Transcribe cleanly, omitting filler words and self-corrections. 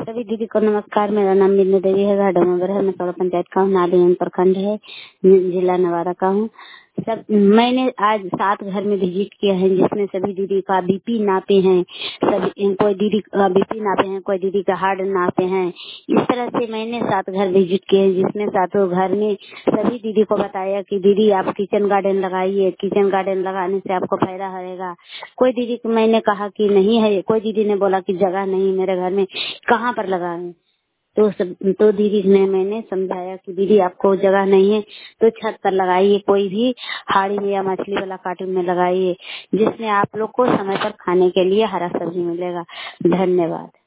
सभी दीदी को नमस्कार। मेरा नाम बिंदु देवी है, घाटमोगर है, मैं कौड़ा पंचायत का हूँ, नादियन प्रखंड है, जिला नवादा का हूँ। सब मैंने आज 7 घर में विजिट किया है, जिसमें सभी दीदी का बीपी नापे हैं, सभी कोई दीदी का बीपी नापे हैं, कोई दीदी का हार्ट नापे हैं। इस तरह से मैंने 7 घर विजिट किए हैं, जिसमें 7 घर में सभी दीदी को बताया कि दीदी आप किचन गार्डन लगाइए, किचन गार्डन लगाने से आपको फायदा होगा। कोई दीदी को मैंने कहा कि नहीं है, कोई दीदी ने बोला कि जगह नहीं मेरे घर में, कहाँ पर लगाएं। तो दीदी ने मैंने समझाया कि दीदी आपको जगह नहीं है तो छत पर लगाइए, कोई भी हाड़ी में या मछली वाला कार्टून में लगाइए, जिसमें आप लोग को समय पर खाने के लिए हरा सब्जी मिलेगा। धन्यवाद।